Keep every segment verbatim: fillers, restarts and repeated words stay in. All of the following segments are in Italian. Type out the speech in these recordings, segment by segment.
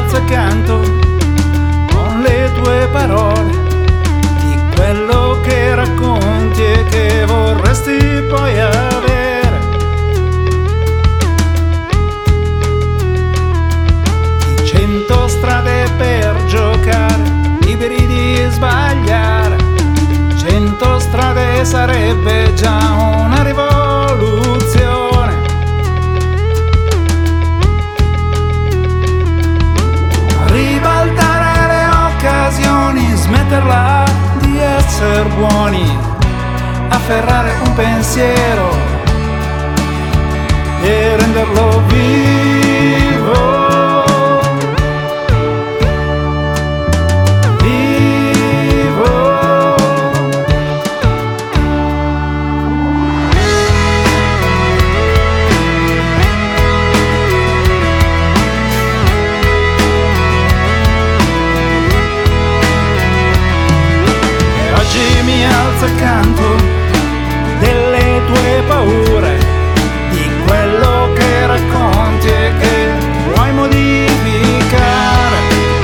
alzo e canto con le tue parole di quello che racconti e che vorresti poi avere, di cento strade per giocare, liberi di sbagliare. Cento strade sarebbe già una rivoluzione. Ribaltare le occasioni, smetterla di essere buoni, afferrare un pensiero e renderlo vivo. Mi alzo accanto delle tue paure, di quello che racconti e che vuoi modificare,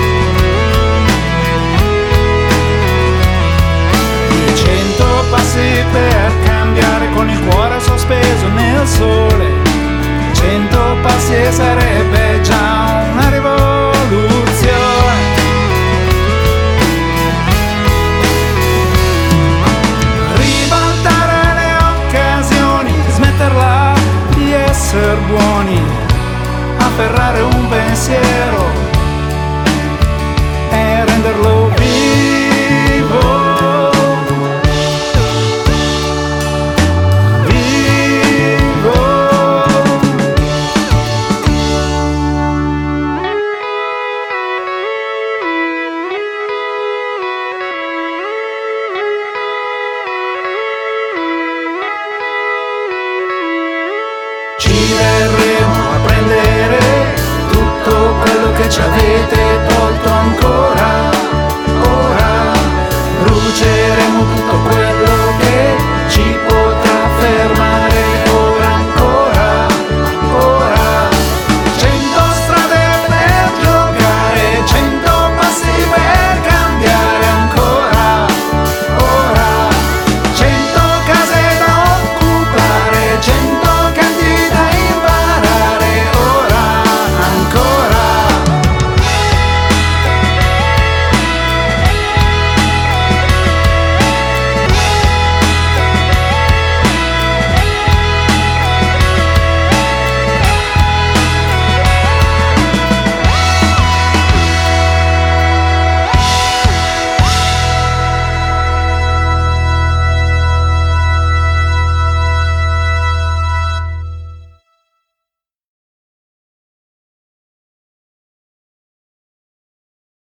di cento passi per cambiare con il cuore sospeso nel sole. Cento passi e sarebbe già una rivoluzione. Di essere buoni, afferrare un pensiero e renderlo vivo. Vivo. Ci verremo a prendere tutto quello che ci avete